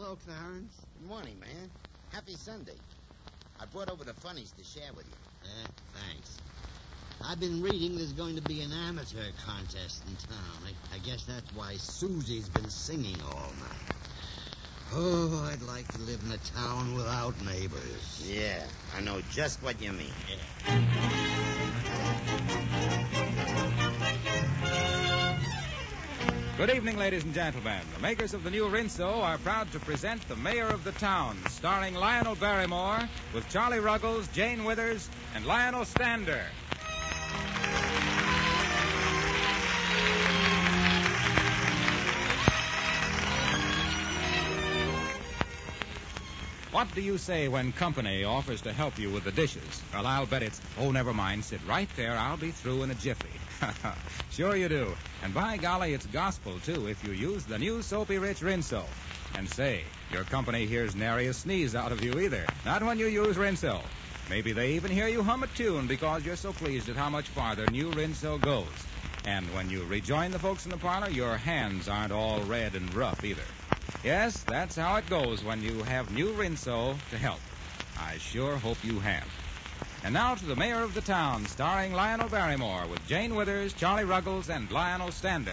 Hello, Clarence. Good morning, man. Happy Sunday. I brought over the funnies to share with you. Thanks. I've been reading there's going to be an amateur contest in town. I guess that's why Susie's been singing all night. Oh, I'd like to live in a town without neighbors. Yeah, I know just what you mean. Good evening, ladies and gentlemen. The makers of the new Rinso are proud to present The Mayor of the Town, starring Lionel Barrymore with Charlie Ruggles, Jane Withers, and Lionel Stander. What do you say when company offers to help you with the dishes? Well, I'll bet it's, oh, never mind, sit right there, I'll be through in a jiffy. Sure you do. And by golly, it's gospel, too, if you use the new Soapy Rich Rinso. And say, your company hears nary a sneeze out of you either. Not when you use Rinso. Maybe they even hear you hum a tune because you're so pleased at how much farther new Rinso goes. And when you rejoin the folks in the parlor, your hands aren't all red and rough either. Yes, that's how it goes when you have new Rinso to help. I sure hope you have. And now to The Mayor of the Town, starring Lionel Barrymore with Jane Withers, Charlie Ruggles, and Lionel Stander.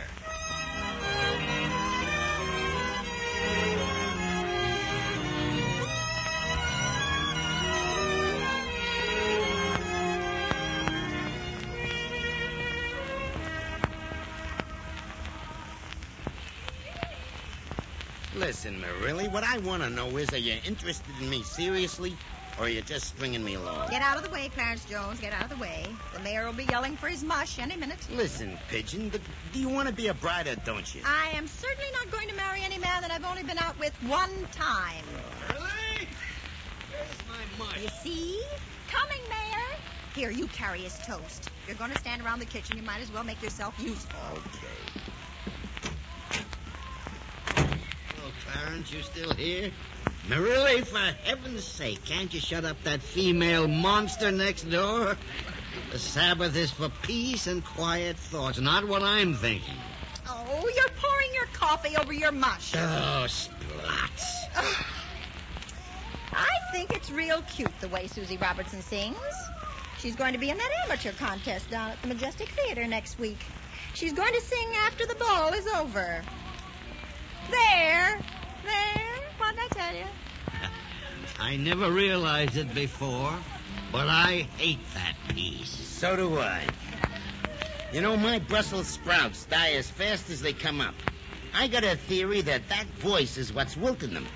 Listen, Marilli, what I want to know is, are you interested in me seriously, or are you just stringing me along? Get out of the way, Clarence Jones. Get out of the way. The mayor will be yelling for his mush any minute. Listen, Pigeon, but do you want to be a bride or don't you? I am certainly not going to marry any man that I've only been out with one time. Really? Where's my mush? You see? Coming, Mayor. Here, you carry his toast. If you're going to stand around the kitchen, you might as well make yourself useful. Okay. Hello, Clarence. You still here? Marilli, for heaven's sake, can't you shut up that female monster next door? The Sabbath is for peace and quiet thoughts, not what I'm thinking. Oh, you're pouring your coffee over your mush. Oh, splots. I think it's real cute the way Susie Robertson sings. She's going to be in that amateur contest down at the Majestic Theater next week. She's going to sing after the ball is over. There. What'd I tell you? I never realized it before, but I hate that piece. So do I. You know, my Brussels sprouts die as fast as they come up. I got a theory that voice is what's wilting them.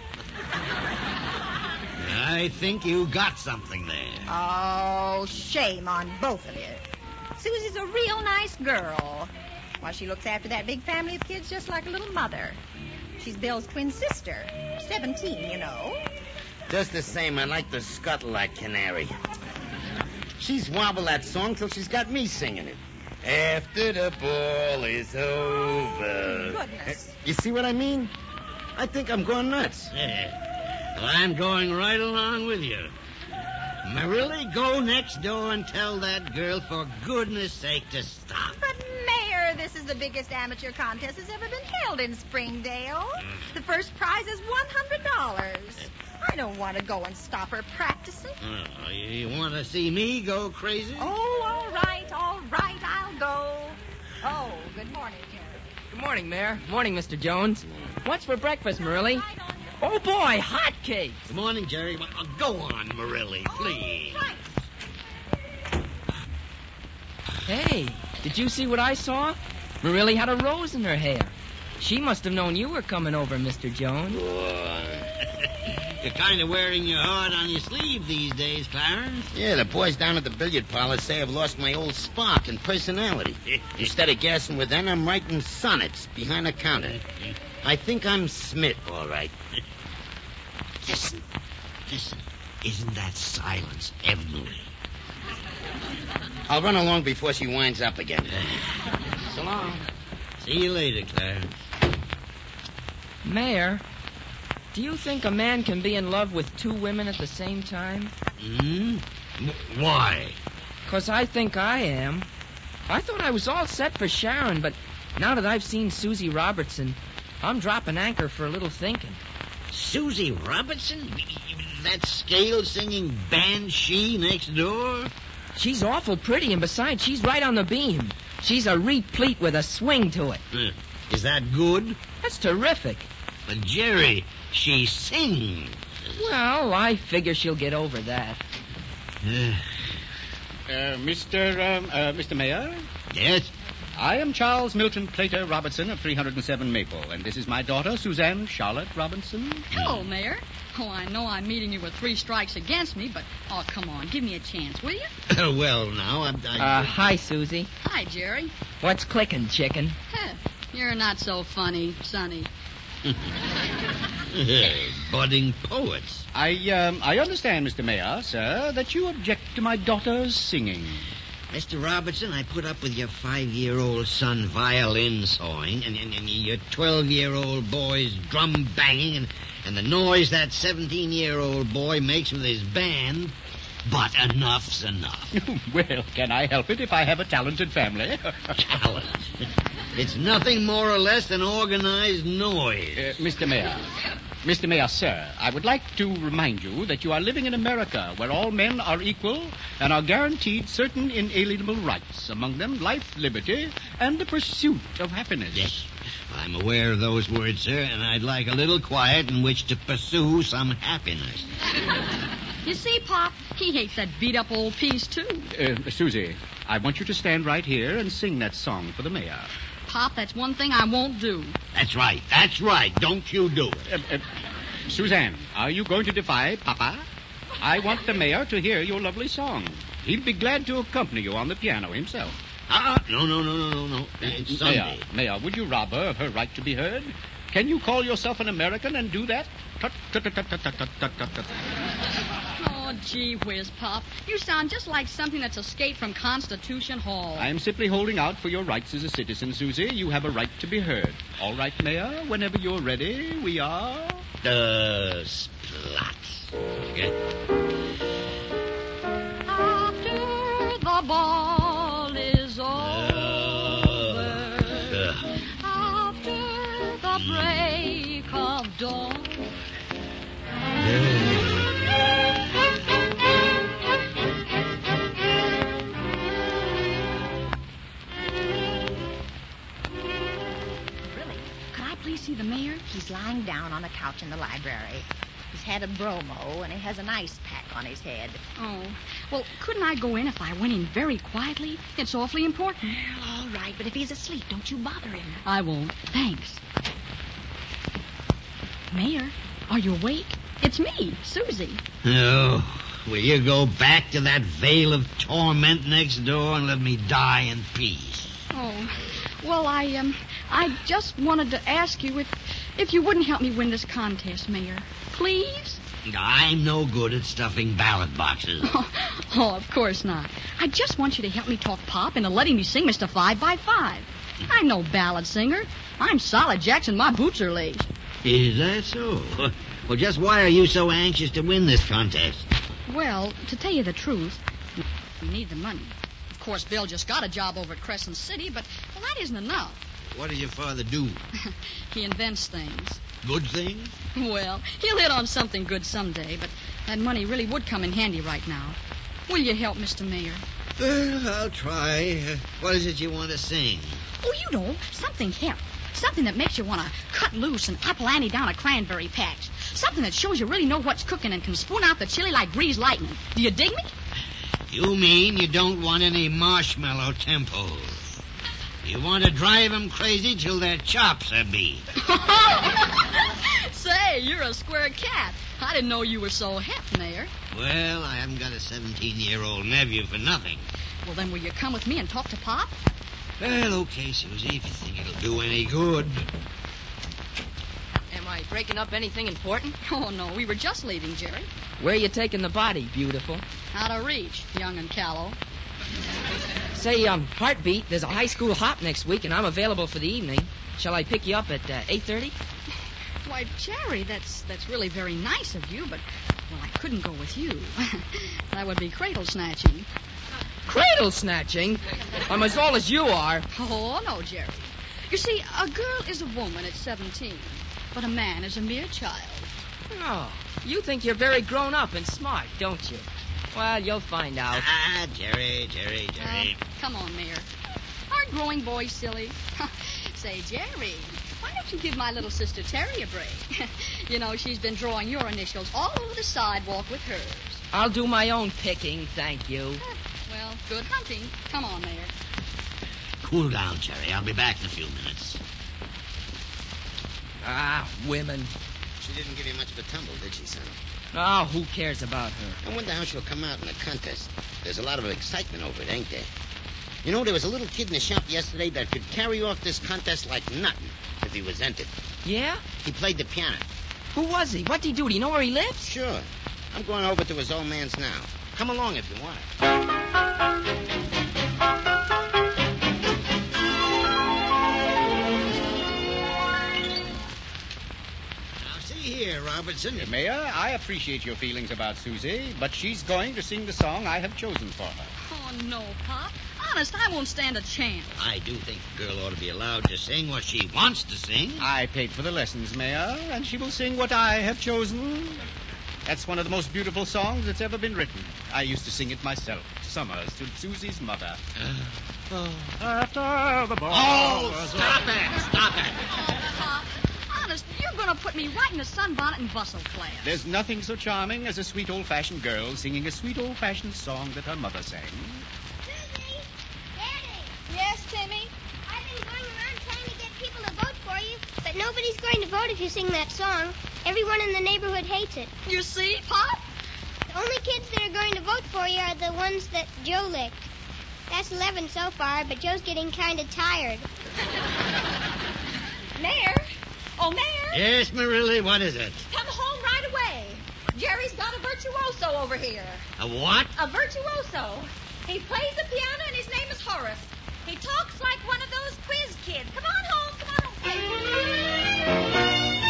I think you got something there. Oh, shame on both of you. Susie's a real nice girl. Why, she looks after that big family of kids just like a little mother. She's Bill's twin sister. 17, you know. Just the same, I like to scuttle that canary. She's wobbled that song till she's got me singing it. After the ball is over. Goodness. You see what I mean? I think I'm going nuts. Yeah. Well, I'm going right along with you. Marilli, go next door and tell that girl for goodness sake to stop. But, Mayor, this is the biggest amateur contest that's ever been held in Springdale. The first prize is $100. I don't want to go and stop her practicing. Oh, you want to see me go crazy? Oh, all right, I'll go. Oh, good morning, Jerry. Good morning, Mayor. Morning, Mr. Jones. What's for breakfast, Marilli? Oh, boy, hotcakes. Good morning, Jerry. Go on, Marilli, please. Right. Hey, did you see what I saw? Marilli had a rose in her hair. She must have known you were coming over, Mr. Jones. You're kind of wearing your heart on your sleeve these days, Clarence. Yeah, the boys down at the billiard parlor say I've lost my old spark and personality. Instead of gassing with them, I'm writing sonnets behind the counter. I think I'm Smith, all right. Listen. Isn't that silence heavenly? I'll run along before she winds up again. So long. See you later, Clarence. Mayor, do you think a man can be in love with two women at the same time? Why? 'Cause I think I am. I thought I was all set for Sharon, but now that I've seen Susie Robertson, I'm dropping anchor for a little thinking. Susie Robertson? That scale-singing banshee next door? She's awful pretty, and besides, she's right on the beam. She's a replete with a swing to it. Is that good? That's terrific. But, Jerry, she sings. Well, I figure she'll get over that. Mr. Mayor? Yes? I am Charles Milton Plater Robertson of 307 Maple, and this is my daughter, Suzanne Charlotte Robinson. Hello, Mayor. Oh, I know I'm meeting you with 3 strikes against me, but, oh, come on, give me a chance, will you? Well, now, Hi, Susie. Hi, Jerry. What's clicking, chicken? Huh, you're not so funny, Sonny. Budding poets. I understand, Mr. Mayor, sir, that you object to my daughter's singing. Mr. Robertson, I put up with your 5-year-old son violin sawing and your 12-year-old boy's drum banging and the noise that 17-year-old boy makes with his band. But enough's enough. Well, can I help it if I have a talented family? Talent. It's nothing more or less than organized noise. Mr. Mayor, sir, I would like to remind you that you are living in America where all men are equal and are guaranteed certain inalienable rights, among them life, liberty, and the pursuit of happiness. Yes, I'm aware of those words, sir, and I'd like a little quiet in which to pursue some happiness. You see, Pop, he hates that beat-up old piece, too. Susie, I want you to stand right here and sing that song for the mayor. Pop, that's one thing I won't do. That's right. Don't you do it. Suzanne, are you going to defy Papa? I want the mayor to hear your lovely song. He'd be glad to accompany you on the piano himself. No. It's Sunday. Mayor, would you rob her of her right to be heard? Can you call yourself an American and do that? Oh, gee whiz, Pop. You sound just like something that's escaped from Constitution Hall. I'm simply holding out for your rights as a citizen, Susie. You have a right to be heard. All right, Mayor, whenever you're ready, we are... Splat. After the ball is over, after the break of dawn, see the mayor? He's lying down on a couch in the library. He's had a bromo, and he has an ice pack on his head. Oh. Well, couldn't I go in if I went in very quietly? It's awfully important. Well, all right, but if he's asleep, don't you bother him. I won't. Thanks. Mayor, are you awake? It's me, Susie. Oh, will you go back to that veil of torment next door and let me die in peace? Oh, well, I just wanted to ask you if you wouldn't help me win this contest, Mayor. Please? I'm no good at stuffing ballot boxes. Oh, of course not. I just want you to help me talk Pop into letting me sing Mr. 5x5. I'm no ballad singer. I'm solid Jackson. My boots are laced. Is that so? Well, just why are you so anxious to win this contest? Well, to tell you the truth, we need the money. Of course, Bill just got a job over at Crescent City, but well, that isn't enough. What does your father do? He invents things. Good things? Well, he'll hit on something good someday, but that money really would come in handy right now. Will you help, Mr. Mayor? I'll try. What is it you want to sing? Oh, you know, something hip. Something that makes you want to cut loose and apple ante down a cranberry patch. Something that shows you really know what's cooking and can spoon out the chili like greased lightning. Do you dig me? You mean you don't want any marshmallow temples? You want to drive them crazy till their chops are beat. Say, you're a square cat. I didn't know you were so hip, Mayor. Well, I haven't got a 17-year-old nephew for nothing. Well, then will you come with me and talk to Pop? Well, okay, Susie, if you think it'll do any good. Am I breaking up anything important? Oh, no, we were just leaving, Jerry. Where are you taking the body, beautiful? Out of reach, young and callow. Say, Heartbeat, there's a high school hop next week, and I'm available for the evening. Shall I pick you up at 8:30? Why, Jerry, that's really very nice of you, but, well, I couldn't go with you. That would be cradle snatching. Cradle snatching? I'm as old as you are. Oh, no, Jerry. You see, a girl is a woman at 17. but a man is a mere child. Oh, you think you're very grown up and smart, don't you? Well, you'll find out. Jerry. Come on, Mayor. Aren't growing boys silly? Say, Jerry, why don't you give my little sister Terry a break? You know, she's been drawing your initials all over the sidewalk with hers. I'll do my own picking, thank you. Well, good hunting. Come on, Mayor. Cool down, Jerry. I'll be back in a few minutes. Women. She didn't give you much of a tumble, did she, son? Oh, who cares about her? I wonder how she'll come out in the contest. There's a lot of excitement over it, ain't there? You know, there was a little kid in the shop yesterday that could carry off this contest like nothing if he was entered. Yeah? He played the piano. Who was he? What'd he do? Do you know where he lives? Sure. I'm going over to his old man's now. Come along if you want. Now, see here, Robertson. Mayor, I appreciate your feelings about Susie, but she's going to sing the song I have chosen for her. Oh, no, Pop. Honest, I won't stand a chance. I do think the girl ought to be allowed to sing what she wants to sing. I paid for the lessons, Mayor, and she will sing what I have chosen. That's one of the most beautiful songs that's ever been written. I used to sing it myself, summers, to Susie's mother. After the ball. Oh, stop it! Stop it! Oh, Pop. Honest, you're going to put me right in the sunbonnet and bustle class. There's nothing so charming as a sweet old-fashioned girl singing a sweet old-fashioned song that her mother sang. Susie! Daddy! Yes, Timmy? I've been going around trying to get people to vote for you, but nobody's going to vote if you sing that song. Everyone in the neighborhood hates it. You see, Pop? The only kids that are going to vote for you are the ones that Joe licked. That's 11 so far, but Joe's getting kind of tired. Mayor? Oh, Mayor? Yes, Marilla, what is it? Come home right away. Jerry's got a virtuoso over here. A what? A virtuoso. He plays the piano and his name is Horace. He talks like one of those quiz kids. Come on home, come on home.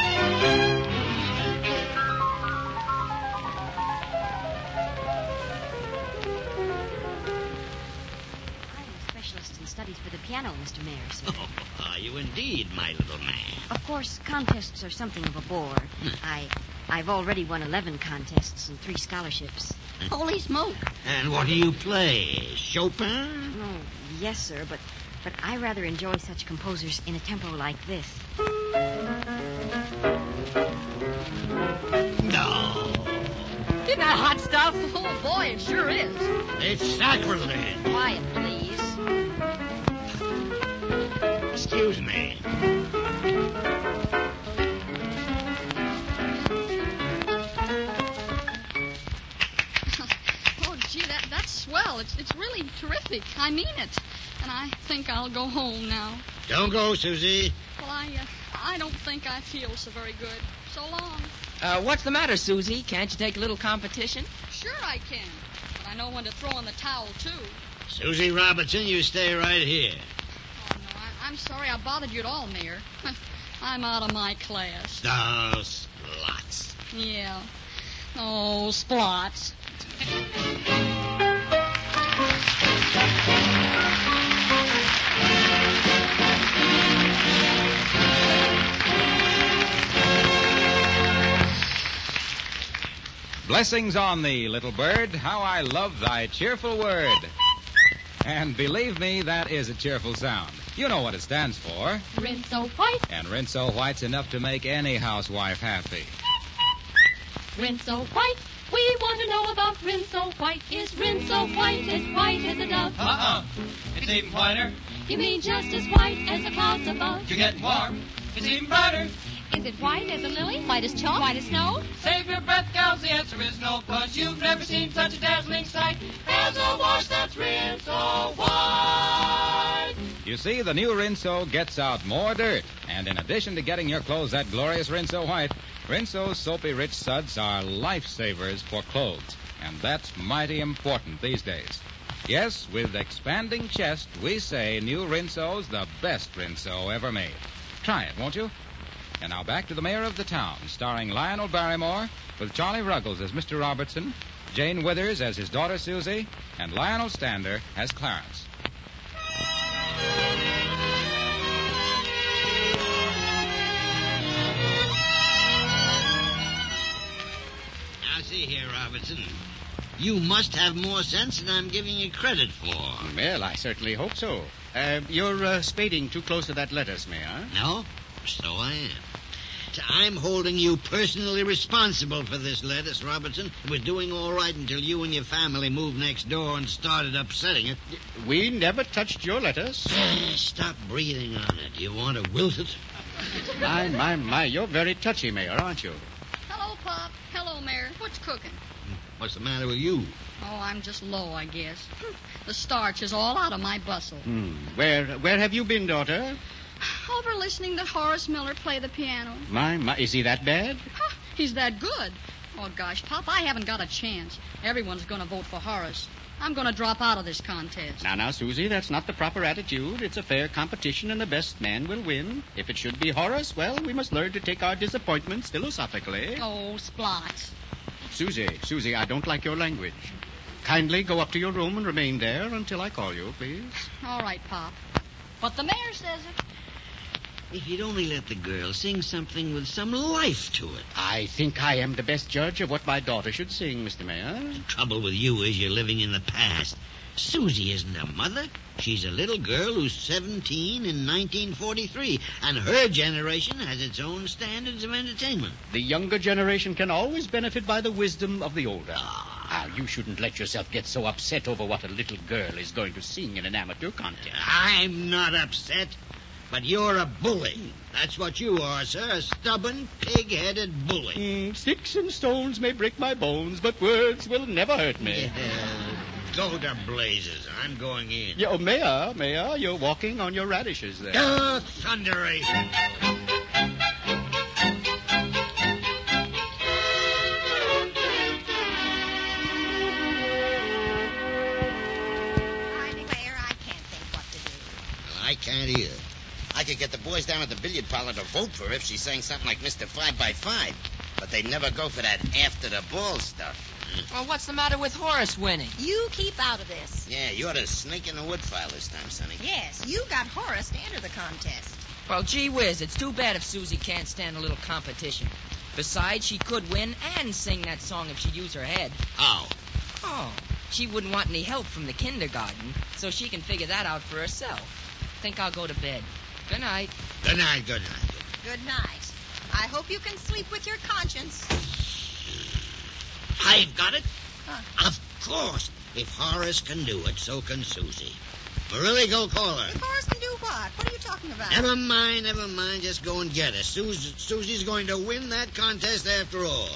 Specialist in studies for the piano, Mr. Mayor, sir. Oh, are you indeed, my little man? Of course, contests are something of a bore. I've already won 11 contests and 3 scholarships. Holy smoke. And what do you play? Chopin? Oh, yes, sir, but I rather enjoy such composers in a tempo like this. No. Isn't that hot stuff? Oh, boy, it sure is. It's sacrilege. Quiet, please. Excuse me. Oh, gee, that's swell. It's really terrific. I mean it. And I think I'll go home now. Don't go, Susie. Well, I don't think I feel so very good. So long. What's the matter, Susie? Can't you take a little competition? Sure I can. But I know when to throw in the towel, too. Susie Robertson, you stay right here. Oh, no, I'm sorry I bothered you at all, Mayor. I'm out of my class. Oh, slots. Yeah. Oh, splots. Blessings on thee, little bird. How I love thy cheerful word. And believe me, that is a cheerful sound. You know what it stands for. Rinso White. And Rinso White's enough to make any housewife happy. Rinso White. We want to know about Rinso White. Is Rinso White as white as a dove? It's even whiter. You mean just as white as the clouds above? You're getting warm. It's even brighter. Is it white as a lily? White as chalk? White as snow? Save your breath, gals. The answer is no, 'cause you've never seen such a dazzling sight. There's a wash that's Rinso White. You see, the new Rinso gets out more dirt. And in addition to getting your clothes that glorious Rinso White, Rinso's soapy rich suds are lifesavers for clothes. And that's mighty important these days. Yes, with expanding chest, we say new Rinso's the best Rinso ever made. Try it, won't you? And now back to the mayor of the town, starring Lionel Barrymore, with Charlie Ruggles as Mr. Robertson, Jane Withers as his daughter Susie, and Lionel Stander as Clarence. see here, Robertson. You must have more sense than I'm giving you credit for. Well, I certainly hope so. You're spading too close to that lettuce, Mayor. No? So I am. I'm holding you personally responsible for this lettuce, Robertson. It was doing all right until you and your family moved next door and started upsetting it. We never touched your lettuce. Stop breathing on it. You want to wilt it? My, you're very touchy, Mayor, aren't you? Hello, Pop. Hello, Mayor. What's cooking? What's the matter with you? Oh, I'm just low, I guess. The starch is all out of my bustle. Where have you been, daughter? Over listening to Horace Miller play the piano. My, is he that bad? Huh, he's that good. Oh, gosh, Pop, I haven't got a chance. Everyone's going to vote for Horace. I'm going to drop out of this contest. Now, Susie, that's not the proper attitude. It's a fair competition, and the best man will win. If it should be Horace, well, we must learn to take our disappointments philosophically. Oh, splots. Susie, I don't like your language. Kindly go up to your room and remain there until I call you, please. All right, Pop. But the mayor says it. If you'd only let the girl sing something with some life to it. I think I am the best judge of what my daughter should sing, Mr. Mayor. The trouble with you is you're living in the past. Susie isn't a mother. She's a little girl who's 17 in 1943, and her generation has its own standards of entertainment. The younger generation can always benefit by the wisdom of the older. Now, you shouldn't let yourself get so upset over what a little girl is going to sing in an amateur contest. I'm not upset. But you're a bully. That's what you are, sir. A stubborn, pig-headed bully. Sticks and stones may break my bones, but words will never hurt me. Yeah. Go to blazes. I'm going in. Yeah, Mayor, you're walking on your radishes there. Oh, thunderation. I declare I can't think what to do. I can't either. I could get the boys down at the billiard parlor to vote for her if she sang something like Mr. 5x5. But they'd never go for that after the ball stuff. Well, what's the matter with Horace winning? You keep out of this. Yeah, you ought to snake in the wood file this time, Sonny. Yes, you got Horace to enter the contest. Well, gee whiz, it's too bad if Susie can't stand a little competition. Besides, she could win and sing that song if she used her head. How? Oh, she wouldn't want any help from the kindergarten, so she can figure that out for herself. Think I'll go to bed. Good night. Good night, good night. Good night. I hope you can sleep with your conscience. I've got it. Huh. Of course. If Horace can do it, so can Susie. Marilla, go call her. If Horace can do what? What are you talking about? Never mind. Just go and get her. Susie's going to win that contest after all.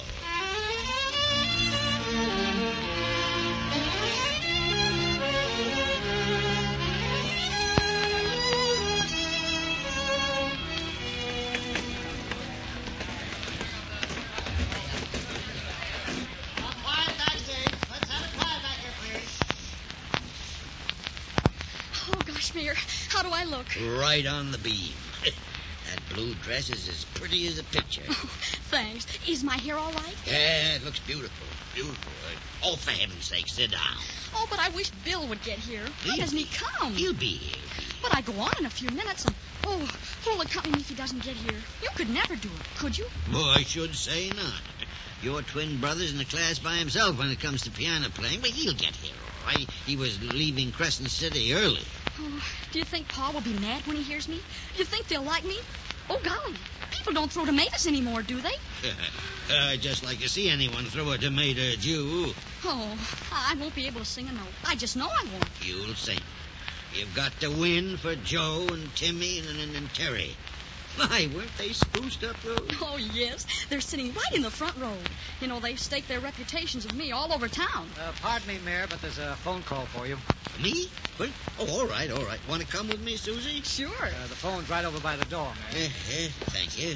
Mayor, how do I look? Right on the beam. That blue dress is as pretty as a picture. Oh, thanks. Is my hair all right? Yeah, it looks beautiful. Beautiful. Oh, for heaven's sake, sit down. Oh, but I wish Bill would get here. Why doesn't he come? He'll be here. But I go on in a few minutes and... Oh, who'll accompany me if he doesn't get here? You could never do it, could you? Well, I should say not. Your twin brother's in the class by himself when it comes to piano playing, but he'll get here, all right. He was leaving Crescent City early. Oh, do you think Pa will be mad when he hears me? Do you think they'll like me? Oh, golly, people don't throw tomatoes anymore, do they? I'd just like to see anyone throw a tomato at you. Oh, I won't be able to sing a note. I just know I won't. You'll sing. You've got to win for Joe and Timmy and Terry. Why, weren't they spruced up, though? Oh, yes. They're sitting right in the front row. You know, they've staked their reputations of me all over town. Pardon me, Mayor, but there's a phone call for you. Me? What? Oh, all right. Want to come with me, Susie? Sure. The phone's right over by the door, Mayor. Thank you.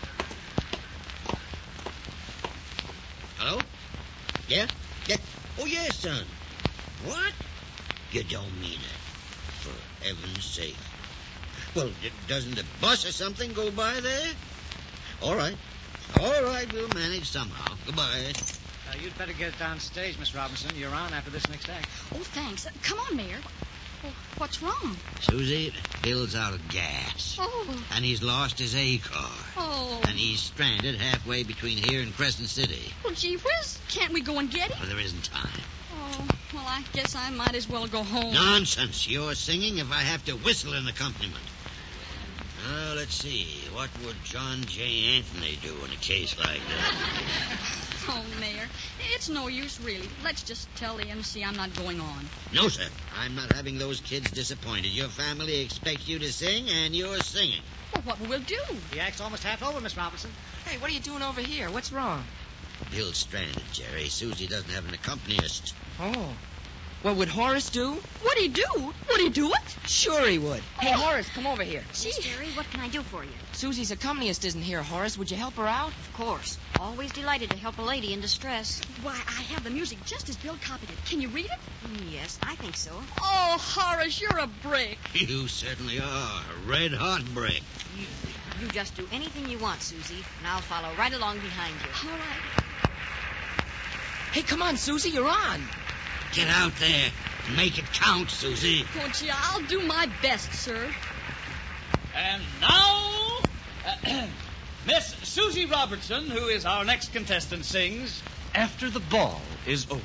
Hello? Yeah? Oh, yes, son. What? You don't mean it. For heaven's sake. Well, doesn't a bus or something go by there? All right, we'll manage somehow. Goodbye. You'd better get downstage, Miss Robinson. You're on after this next act. Oh, thanks. Come on, Mayor. Well, what's wrong? Susie, Bill's out of gas. Oh. And he's lost his A car. Oh. And he's stranded halfway between here and Crescent City. Well, gee whiz, can't we go and get him? Well, there isn't time. Oh, well, I guess I might as well go home. Nonsense. You're singing if I have to whistle an accompaniment. Let's see. What would John J. Anthony do in a case like that? Oh, Mayor, it's no use, really. Let's just tell the MC I'm not going on. No, sir. I'm not having those kids disappointed. Your family expects you to sing, and you're singing. Well, what will we do? The act's almost half over, Miss Robinson. Hey, what are you doing over here? What's wrong? Bill's stranded, Jerry. Susie doesn't have an accompanist. Oh. Well, would Horace do? What'd he do? Would he do it? Sure he would. Hey, Horace, come over here. Yes, Jerry, what can I do for you? Susie's accompanist isn't here, Horace. Would you help her out? Of course. Always delighted to help a lady in distress. Why, I have the music just as Bill copied it. Can you read it? Yes, I think so. Oh, Horace, you're a brick. You certainly are. A red-hot brick. You just do anything you want, Susie, and I'll follow right along behind you. All right. Hey, come on, Susie, you're on. Get out there. Make it count, Susie. Oh, gee, I'll do my best, sir. And now, Miss Susie Robertson, who is our next contestant, sings After the Ball is Over.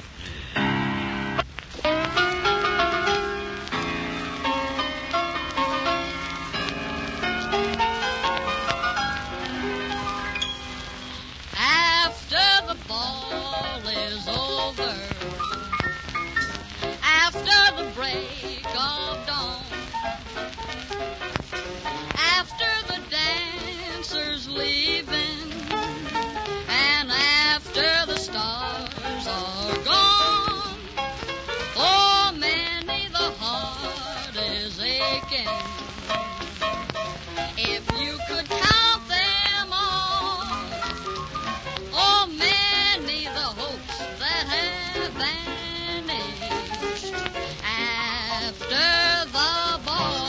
After the ball is over, after the break of dawn, after the dancers leaving, and after the stars are gone, for many the heart is aching. If you could count them all, oh, many the hopes that have vanished after the ball.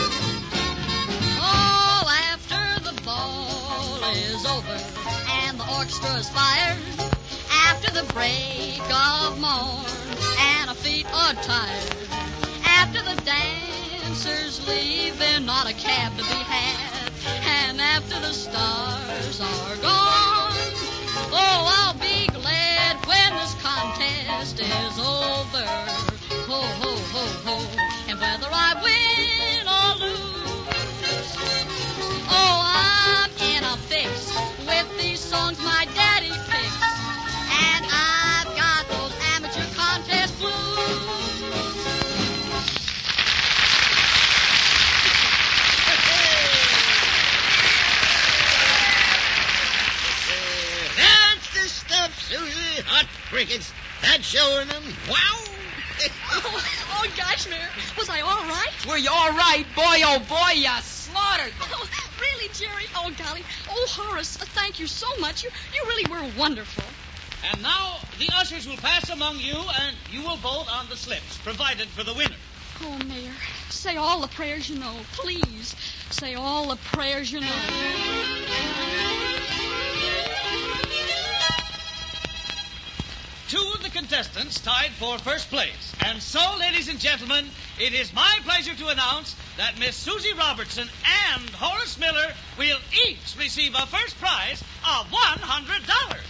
Oh, after the ball is over and the orchestra's fired, after the break of morn and our feet are tired, after the dancers leave, there's not a cab to be had, and after the stars are gone, oh, I'll be glad when this contest is over. Ho, ho, ho, ho. And whether I win or lose, oh, I'm in a fix with these songs my daddy picks, and I've got those amateur contest blues. That's the stuff, Susie. Hot crickets. That's showing them. Wow. Oh, gosh, Mayor. Was I all right? Were you all right? Boy, oh, boy, you slaughtered them. Oh, really, Jerry? Oh, golly. Oh, Horace, thank you so much. You really were wonderful. And now the ushers will pass among you, and you will vote on the slips provided for the winner. Oh, Mayor, say all the prayers you know. Please, say all the prayers you know. Two of the contestants tied for first place. And so, ladies and gentlemen, it is my pleasure to announce that Miss Susie Robertson and Horace Miller will each receive a first prize of $100.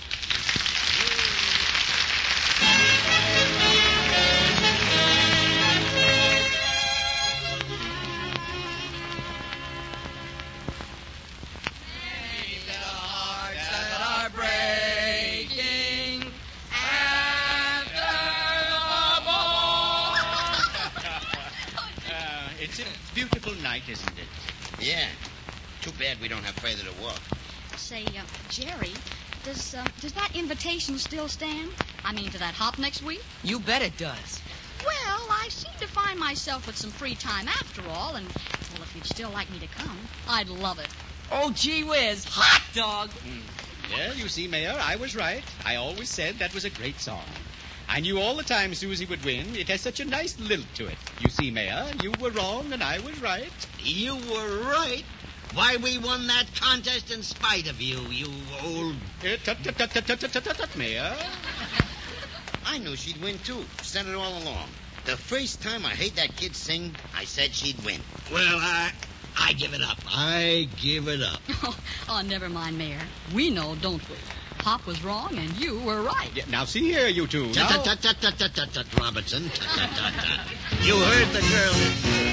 It's a beautiful night, isn't it? Yeah. Too bad we don't have further to walk. Say, Jerry, does that invitation still stand? I mean, to that hop next week? You bet it does. Well, I seem to find myself with some free time after all, and, well, if you'd still like me to come, I'd love it. Oh, gee whiz. Hot dog. Well, you see, Mayor, I was right. I always said that was a great song. I knew all the time Susie would win. It has such a nice lilt to it. You see, Mayor, you were wrong and I was right. You were right. Why, we won that contest in spite of you, you old... Tut, Mayor. I knew she'd win, too. Said it all along. The first time I heard that kid sing, I said she'd win. Well, I give it up. I give it up. Oh, never mind, Mayor. We know, don't we? Pop was wrong and you were right. Yeah, now, see here, you two. Tut, Robertson. Tut. You heard the girl.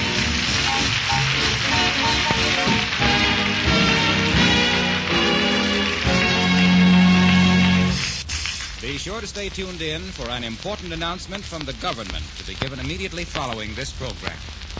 Be sure to stay tuned in for an important announcement from the government to be given immediately following this program.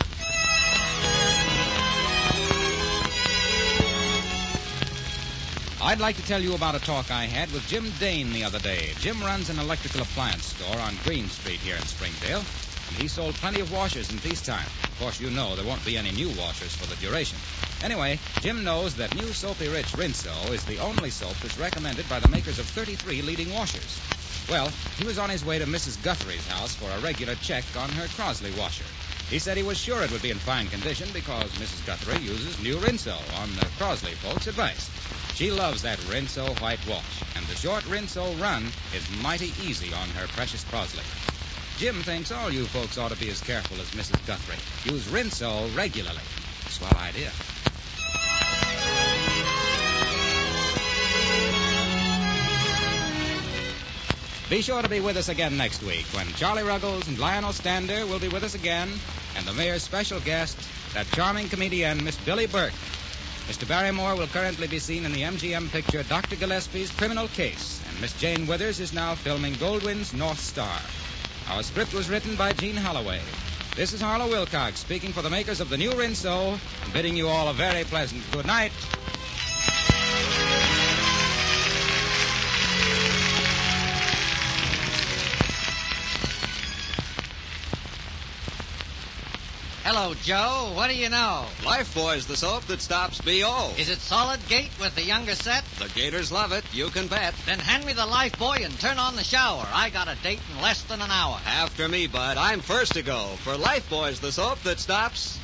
I'd like to tell you about a talk I had with Jim Dane the other day. Jim runs an electrical appliance store on Green Street here in Springdale, and he sold plenty of washers in peacetime. Of course, you know there won't be any new washers for the duration. Anyway, Jim knows that new Soapy Rich Rinso is the only soap that's recommended by the makers of 33 leading washers. Well, he was on his way to Mrs. Guthrie's house for a regular check on her Crosley washer. He said he was sure it would be in fine condition because Mrs. Guthrie uses new Rinso on the Crosley folks' advice. She loves that Rinso white wash, and the short Rinso run is mighty easy on her precious Crosley. Jim thinks all you folks ought to be as careful as Mrs. Guthrie. Use Rinso regularly. Swell idea. Be sure to be with us again next week when Charlie Ruggles and Lionel Stander will be with us again, and the mayor's special guest, that charming comedian, Miss Billy Burke. Mr. Barrymore will currently be seen in the MGM picture Dr. Gillespie's Criminal Case, and Miss Jane Withers is now filming Goldwyn's North Star. Our script was written by Gene Holloway. This is Harlow Wilcox speaking for the makers of the new Rinso, and bidding you all a very pleasant good night. Hello, Joe. What do you know? Lifebuoy's the soap that stops B.O. Is it Solid Gate with the younger set? The Gators love it. You can bet. Then hand me the Lifebuoy and turn on the shower. I got a date in less than an hour. After me, bud. I'm first to go. For Lifebuoy's the soap that stops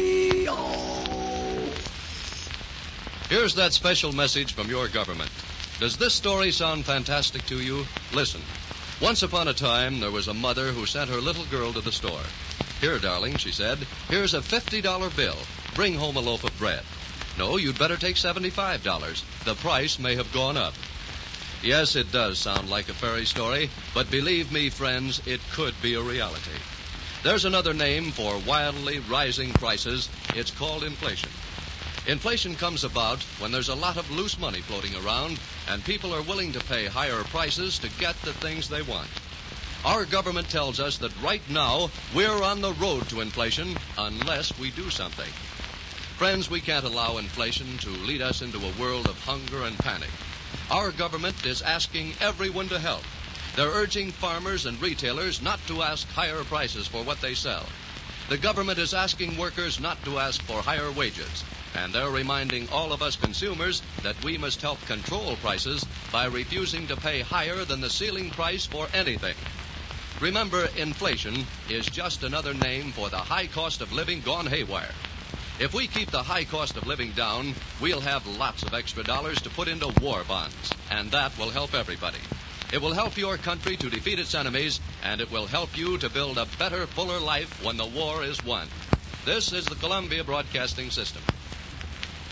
B.O. Here's that special message from your government. Does this story sound fantastic to you? Listen. Once upon a time, there was a mother who sent her little girl to the store. Here, darling, she said, here's a $50 bill. Bring home a loaf of bread. No, you'd better take $75. The price may have gone up. Yes, it does sound like a fairy story, but believe me, friends, it could be a reality. There's another name for wildly rising prices. It's called inflation. Inflation comes about when there's a lot of loose money floating around, and people are willing to pay higher prices to get the things they want. Our government tells us that right now we're on the road to inflation unless we do something. Friends, we can't allow inflation to lead us into a world of hunger and panic. Our government is asking everyone to help. They're urging farmers and retailers not to ask higher prices for what they sell. The government is asking workers not to ask for higher wages. And they're reminding all of us consumers that we must help control prices by refusing to pay higher than the ceiling price for anything. Remember, inflation is just another name for the high cost of living gone haywire. If we keep the high cost of living down, we'll have lots of extra dollars to put into war bonds, and that will help everybody. It will help your country to defeat its enemies, and it will help you to build a better, fuller life when the war is won. This is the Columbia Broadcasting System.